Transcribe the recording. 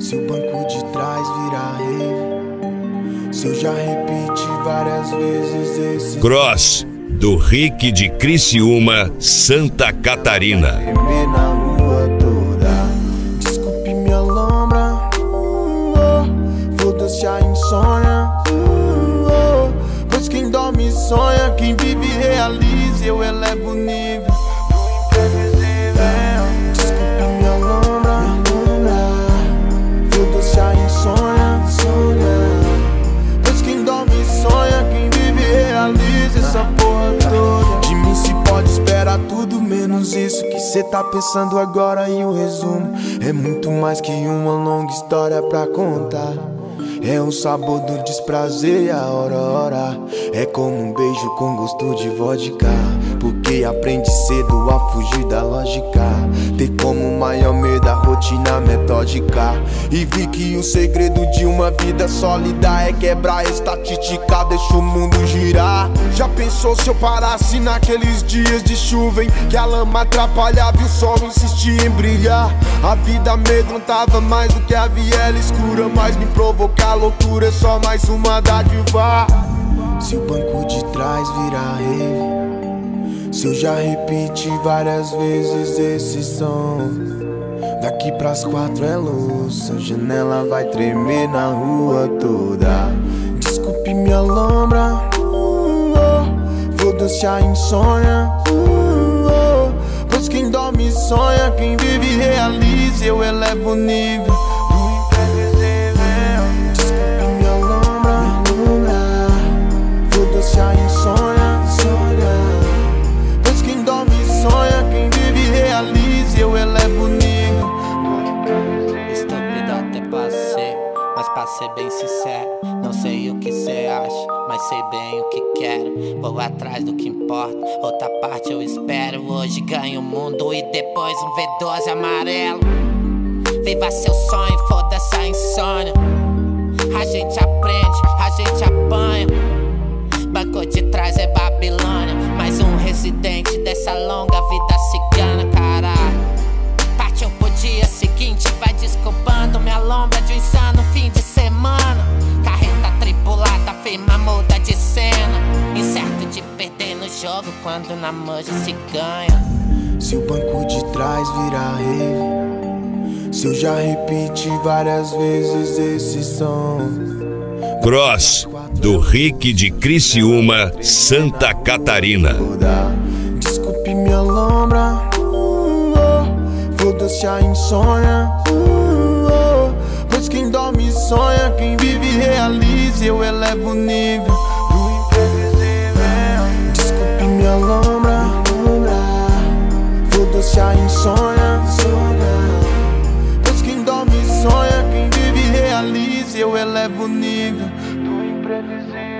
Se o banco de trás virar rave, se eu já repeti várias vezes esse Cross, do Rick de Criciúma, Santa Catarina. tremer na rua toda. Desculpe minha lombra, foda-se a insônia, pois quem dorme sonha, quem vive realiza, eu elevo o nível do imprevisível. Desculpe minha lombra, foda-se a insônia, pois quem dorme sonha, quem vive realiza essa porra toda. De mim se pode esperar tudo menos isso que cê tá pensando agora. E o resumo é muito mais que uma longa história pra contar. É o sabor do desprazer e a hora. É como um beijo com gosto de vodka, porque aprende cedo a fugir da lógica. Ter como maior medo a rotina metódica. E vi que o segredo de uma vida sólida é quebrar a estatística, deixa o mundo girar. Já pensou se eu parasse naqueles dias de chuva em que a lama atrapalhava e o sol insistia em brilhar? A vida amedrontava mais do que a viela escura, mas me provocar loucura é só mais uma dádiva. Se o banco de trás virar rave, se eu já repeti várias vezes esse som, daqui pras 4 é luz, a janela vai tremer na rua toda. Desculpe minha lombra, foda-se a insônia, pois quem dorme sonha, quem vive realiza, eu elevo o nível do imprevisível. Desculpe minha lombra, foda-se a insônia, pois quem dorme sonha, quem vive realiza, eu elevo o nível do imprevisível. Estúpido até passei, mas pra ser bem sincero, não sei o que cê acha, mas sei bem o que quero. Vou atrás do que importa, outra parte eu espero. Hoje ganho o mundo e depois um V12 amarelo. Viva seu sonho, foda-se a insônia. A gente aprende, a gente apanha. Banco de trás é Babilônia, mais um residente dessa longa vida cigana, caralho. Partiu pro dia seguinte, vai desculpando minha lombra de um insano fim de semana. Carreta tripulada, firma muda de cena. Incerto de perder no jogo quando na manja se ganha. Se o banco de trás virar rave, se eu já repeti várias vezes esse som. Cross, do Rick de Criciúma, Santa Catarina. Desculpe minha lombra, foda-se a insônia, pois quem dorme sonha, quem vive realiza, eu elevo o nível do imprevisível. Desculpe minha lombra, foda-se a insônia, pois quem dorme sonha, quem vive realiza, eu elevo o nível do imprevisível.